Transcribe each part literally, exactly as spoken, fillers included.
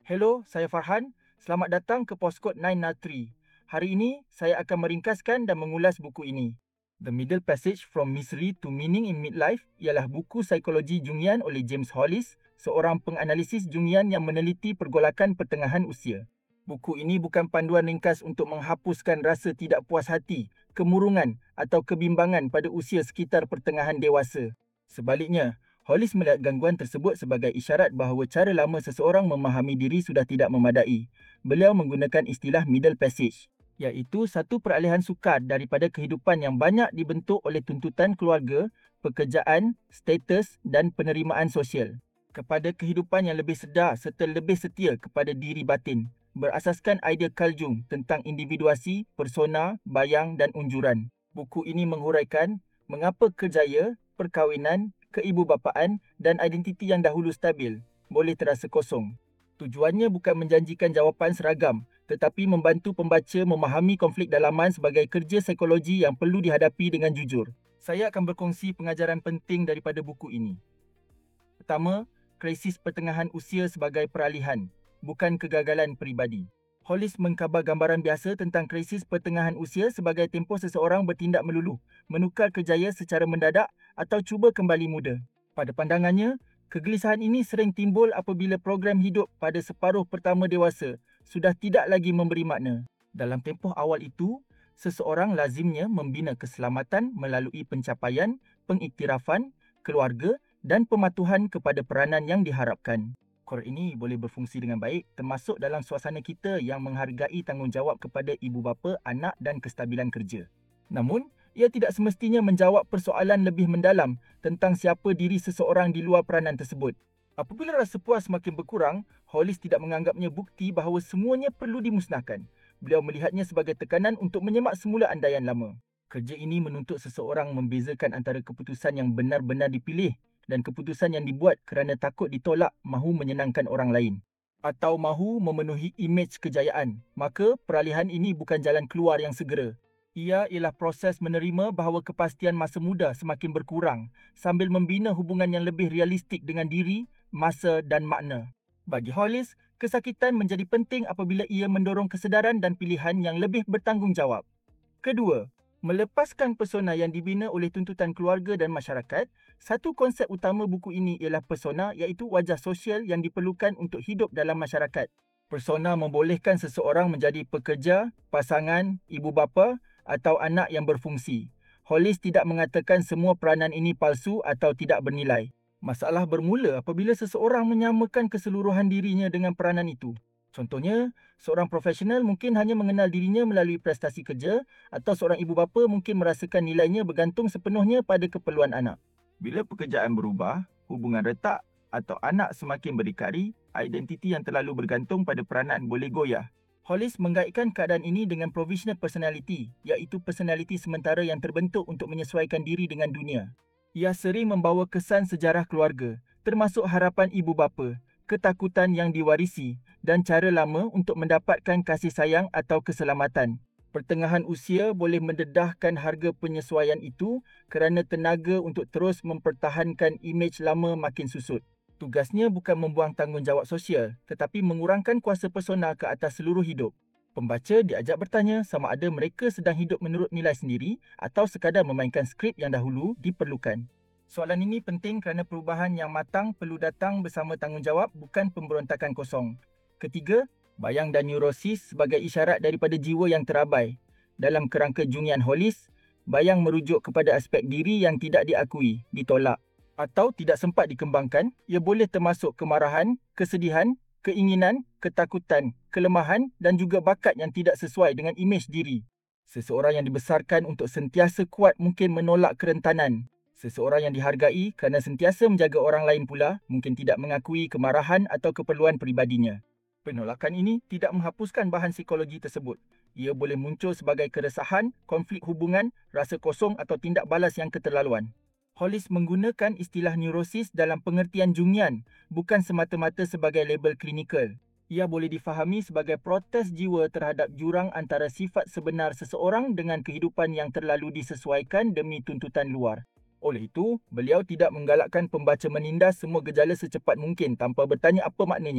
Hello, saya Farhan. Selamat datang ke Postkod sembilan nol tiga. Hari ini, saya akan meringkaskan dan mengulas buku ini. The Middle Passage from Misery to Meaning in Midlife ialah buku psikologi Jungian oleh James Hollis, seorang penganalisis Jungian yang meneliti pergolakan pertengahan usia. Buku ini bukan panduan ringkas untuk menghapuskan rasa tidak puas hati, kemurungan atau kebimbangan pada usia sekitar pertengahan dewasa. Sebaliknya, Hollis melihat gangguan tersebut sebagai isyarat bahawa cara lama seseorang memahami diri sudah tidak memadai. Beliau menggunakan istilah middle passage, iaitu satu peralihan sukar daripada kehidupan yang banyak dibentuk oleh tuntutan keluarga, pekerjaan, status dan penerimaan sosial, kepada kehidupan yang lebih sedar serta lebih setia kepada diri batin, berasaskan idea Carl Jung tentang individuasi, persona, bayang dan unjuran. Buku ini menghuraikan mengapa kerjaya, perkahwinan, keibubapaan dan identiti yang dahulu stabil boleh terasa kosong. Tujuannya bukan menjanjikan jawapan seragam, tetapi membantu pembaca memahami konflik dalaman sebagai kerja psikologi yang perlu dihadapi dengan jujur. Saya akan berkongsi pengajaran penting daripada buku ini. Pertama, krisis pertengahan usia sebagai peralihan, bukan kegagalan peribadi. Hollis mengkabar gambaran biasa tentang krisis pertengahan usia sebagai tempoh seseorang bertindak melulu, menukar kerjaya secara mendadak atau cuba kembali muda. Pada pandangannya, kegelisahan ini sering timbul apabila program hidup pada separuh pertama dewasa sudah tidak lagi memberi makna. Dalam tempoh awal itu, seseorang lazimnya membina keselamatan melalui pencapaian, pengiktirafan, keluarga dan pematuhan kepada peranan yang diharapkan. Kor ini boleh berfungsi dengan baik termasuk dalam suasana kita yang menghargai tanggungjawab kepada ibu bapa, anak dan kestabilan kerja. Namun, ia tidak semestinya menjawab persoalan lebih mendalam tentang siapa diri seseorang di luar peranan tersebut. Apabila rasa puas semakin berkurang, Hollis tidak menganggapnya bukti bahawa semuanya perlu dimusnahkan. Beliau melihatnya sebagai tekanan untuk menyemak semula andaian lama. Kerja ini menuntut seseorang membezakan antara keputusan yang benar-benar dipilih dan keputusan yang dibuat kerana takut ditolak mahu menyenangkan orang lain atau mahu memenuhi imej kejayaan. Maka peralihan ini bukan jalan keluar yang segera. Ia ialah proses menerima bahawa kepastian masa muda semakin berkurang sambil membina hubungan yang lebih realistik dengan diri, masa dan makna. Bagi Hollis, kesakitan menjadi penting apabila ia mendorong kesedaran dan pilihan yang lebih bertanggungjawab. Kedua, melepaskan persona yang dibina oleh tuntutan keluarga dan masyarakat. Satu konsep utama buku ini ialah persona, iaitu wajah sosial yang diperlukan untuk hidup dalam masyarakat. Persona membolehkan seseorang menjadi pekerja, pasangan, ibu bapa atau anak yang berfungsi. Hollis tidak mengatakan semua peranan ini palsu atau tidak bernilai. Masalah bermula apabila seseorang menyamakan keseluruhan dirinya dengan peranan itu. Contohnya, seorang profesional mungkin hanya mengenal dirinya melalui prestasi kerja atau seorang ibu bapa mungkin merasakan nilainya bergantung sepenuhnya pada keperluan anak. Bila pekerjaan berubah, hubungan retak atau anak semakin berdikari, identiti yang terlalu bergantung pada peranan boleh goyah. Hollis mengaitkan keadaan ini dengan provisional personality, iaitu personality sementara yang terbentuk untuk menyesuaikan diri dengan dunia. Ia sering membawa kesan sejarah keluarga, termasuk harapan ibu bapa, ketakutan yang diwarisi dan cara lama untuk mendapatkan kasih sayang atau keselamatan. Pertengahan usia boleh mendedahkan harga penyesuaian itu kerana tenaga untuk terus mempertahankan imej lama makin susut. Tugasnya bukan membuang tanggungjawab sosial, tetapi mengurangkan kuasa persona ke atas seluruh hidup. Pembaca diajak bertanya sama ada mereka sedang hidup menurut nilai sendiri atau sekadar memainkan skrip yang dahulu diperlukan. Soalan ini penting kerana perubahan yang matang perlu datang bersama tanggungjawab, bukan pemberontakan kosong. Ketiga, bayang dan neurosis sebagai isyarat daripada jiwa yang terabai. Dalam kerangka Jungian Hollis, bayang merujuk kepada aspek diri yang tidak diakui, ditolak atau tidak sempat dikembangkan. Ia boleh termasuk kemarahan, kesedihan, keinginan, ketakutan, kelemahan dan juga bakat yang tidak sesuai dengan imej diri. Seseorang yang dibesarkan untuk sentiasa kuat mungkin menolak kerentanan. Seseorang yang dihargai kerana sentiasa menjaga orang lain pula mungkin tidak mengakui kemarahan atau keperluan peribadinya. Penolakan ini tidak menghapuskan bahan psikologi tersebut. Ia boleh muncul sebagai keresahan, konflik hubungan, rasa kosong atau tindak balas yang keterlaluan. Hollis menggunakan istilah neurosis dalam pengertian Jungian, bukan semata-mata sebagai label klinikal. Ia boleh difahami sebagai protes jiwa terhadap jurang antara sifat sebenar seseorang dengan kehidupan yang terlalu disesuaikan demi tuntutan luar. Oleh itu, beliau tidak menggalakkan pembaca menindas semua gejala secepat mungkin tanpa bertanya apa maknanya.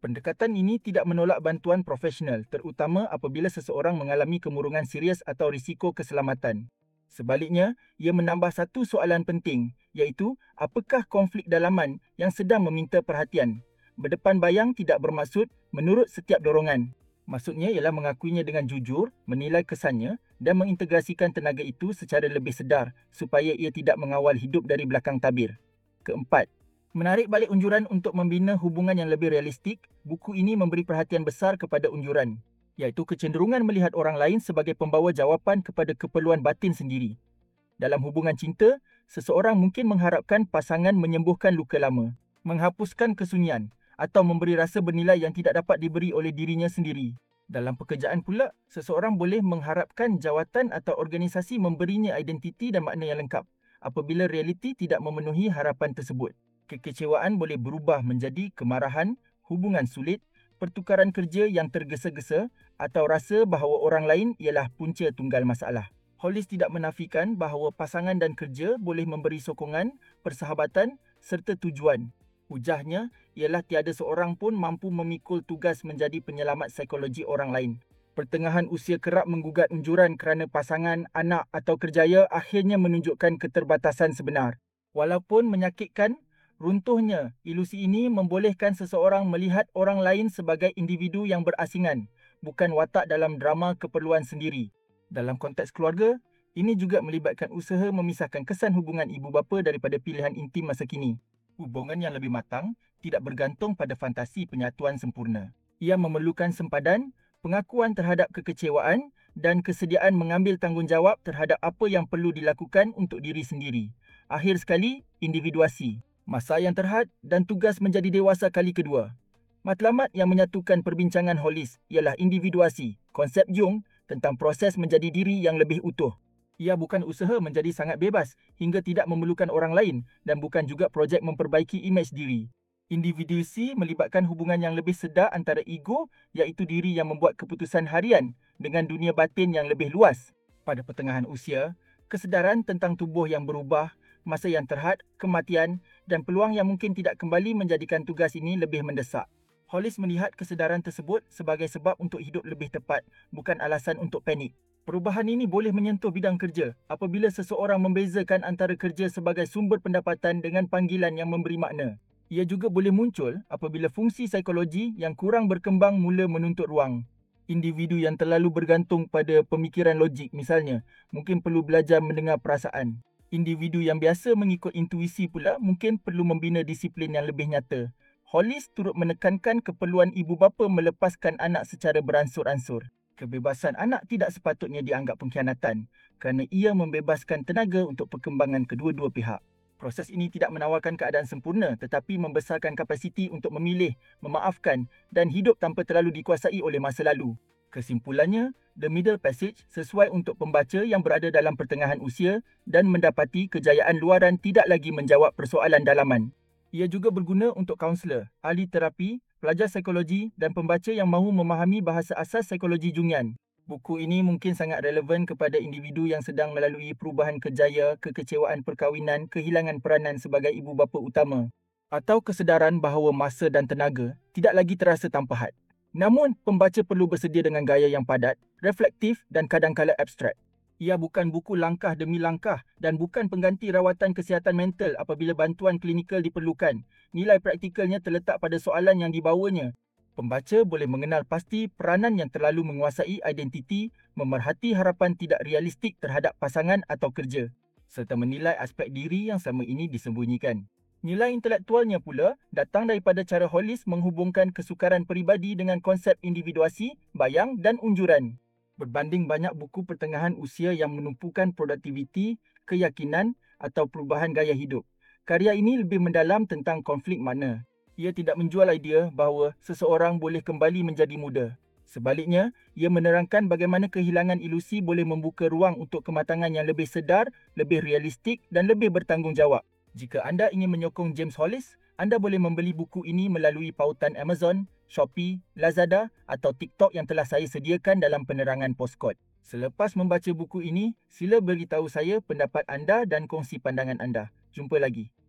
Pendekatan ini tidak menolak bantuan profesional, terutama apabila seseorang mengalami kemurungan serius atau risiko keselamatan. Sebaliknya, ia menambah satu soalan penting, iaitu apakah konflik dalaman yang sedang meminta perhatian. Berdepan bayang tidak bermaksud menurut setiap dorongan. Maksudnya ialah mengakuinya dengan jujur, menilai kesannya dan mengintegrasikan tenaga itu secara lebih sedar supaya ia tidak mengawal hidup dari belakang tabir. Keempat, menarik balik unjuran untuk membina hubungan yang lebih realistik. Buku ini memberi perhatian besar kepada unjuran, iaitu kecenderungan melihat orang lain sebagai pembawa jawapan kepada keperluan batin sendiri. Dalam hubungan cinta, seseorang mungkin mengharapkan pasangan menyembuhkan luka lama, menghapuskan kesunyian atau memberi rasa bernilai yang tidak dapat diberi oleh dirinya sendiri. Dalam pekerjaan pula, seseorang boleh mengharapkan jawatan atau organisasi memberinya identiti dan makna yang lengkap apabila realiti tidak memenuhi harapan tersebut. Kekecewaan boleh berubah menjadi kemarahan, hubungan sulit, pertukaran kerja yang tergesa-gesa atau rasa bahawa orang lain ialah punca tunggal masalah. Hollis tidak menafikan bahawa pasangan dan kerja boleh memberi sokongan, persahabatan serta tujuan. Ujarnya ialah tiada seorang pun mampu memikul tugas menjadi penyelamat psikologi orang lain. Pertengahan usia kerap menggugat unjuran kerana pasangan, anak atau kerjaya akhirnya menunjukkan keterbatasan sebenar. Walaupun menyakitkan, runtuhnya ilusi ini membolehkan seseorang melihat orang lain sebagai individu yang berasingan, bukan watak dalam drama keperluan sendiri. Dalam konteks keluarga, ini juga melibatkan usaha memisahkan kesan hubungan ibu bapa daripada pilihan intim masa kini. Hubungan yang lebih matang tidak bergantung pada fantasi penyatuan sempurna. Ia memerlukan sempadan, pengakuan terhadap kekecewaan dan kesediaan mengambil tanggungjawab terhadap apa yang perlu dilakukan untuk diri sendiri. Akhir sekali, individuasi. Masa yang terhad dan tugas menjadi dewasa kali kedua. Matlamat yang menyatukan perbincangan Hollis ialah individuasi, konsep Jung tentang proses menjadi diri yang lebih utuh. Ia bukan usaha menjadi sangat bebas hingga tidak memerlukan orang lain dan bukan juga projek memperbaiki imej diri. Individuasi melibatkan hubungan yang lebih sedar antara ego, iaitu diri yang membuat keputusan harian, dengan dunia batin yang lebih luas. Pada pertengahan usia, kesedaran tentang tubuh yang berubah, masa yang terhad, kematian dan peluang yang mungkin tidak kembali menjadikan tugas ini lebih mendesak. Hollis melihat kesedaran tersebut sebagai sebab untuk hidup lebih tepat, bukan alasan untuk panik. Perubahan ini boleh menyentuh bidang kerja apabila seseorang membezakan antara kerja sebagai sumber pendapatan dengan panggilan yang memberi makna. Ia juga boleh muncul apabila fungsi psikologi yang kurang berkembang mula menuntut ruang. Individu yang terlalu bergantung pada pemikiran logik misalnya, mungkin perlu belajar mendengar perasaan. Individu yang biasa mengikut intuisi pula mungkin perlu membina disiplin yang lebih nyata. Hollis turut menekankan keperluan ibu bapa melepaskan anak secara beransur-ansur. Kebebasan anak tidak sepatutnya dianggap pengkhianatan kerana ia membebaskan tenaga untuk perkembangan kedua-dua pihak. Proses ini tidak menawarkan keadaan sempurna tetapi membesarkan kapasiti untuk memilih, memaafkan dan hidup tanpa terlalu dikuasai oleh masa lalu. Kesimpulannya, The Middle Passage sesuai untuk pembaca yang berada dalam pertengahan usia dan mendapati kejayaan luaran tidak lagi menjawab persoalan dalaman. Ia juga berguna untuk kaunselor, ahli terapi, pelajar psikologi dan pembaca yang mahu memahami bahasa asas psikologi Jungian. Buku ini mungkin sangat relevan kepada individu yang sedang melalui perubahan kerjaya, kekecewaan perkahwinan, kehilangan peranan sebagai ibu bapa utama, atau kesedaran bahawa masa dan tenaga tidak lagi terasa tanpa had. Namun, pembaca perlu bersedia dengan gaya yang padat, reflektif dan kadangkala abstrak. Ia bukan buku langkah demi langkah dan bukan pengganti rawatan kesihatan mental apabila bantuan klinikal diperlukan. Nilai praktikalnya terletak pada soalan yang dibawanya. Pembaca boleh mengenal pasti peranan yang terlalu menguasai identiti, memerhati harapan tidak realistik terhadap pasangan atau kerja, serta menilai aspek diri yang selama ini disembunyikan. Nilai intelektualnya pula datang daripada cara Hollis menghubungkan kesukaran peribadi dengan konsep individuasi, bayang dan unjuran. Berbanding banyak buku pertengahan usia yang menumpukan produktiviti, keyakinan atau perubahan gaya hidup, karya ini lebih mendalam tentang konflik makna. Ia tidak menjual idea bahawa seseorang boleh kembali menjadi muda. Sebaliknya, ia menerangkan bagaimana kehilangan ilusi boleh membuka ruang untuk kematangan yang lebih sedar, lebih realistik dan lebih bertanggungjawab. Jika anda ingin menyokong James Hollis, anda boleh membeli buku ini melalui pautan Amazon, Shopee, Lazada atau TikTok yang telah saya sediakan dalam penerangan postkod. Selepas membaca buku ini, sila beritahu saya pendapat anda dan kongsi pandangan anda. Jumpa lagi.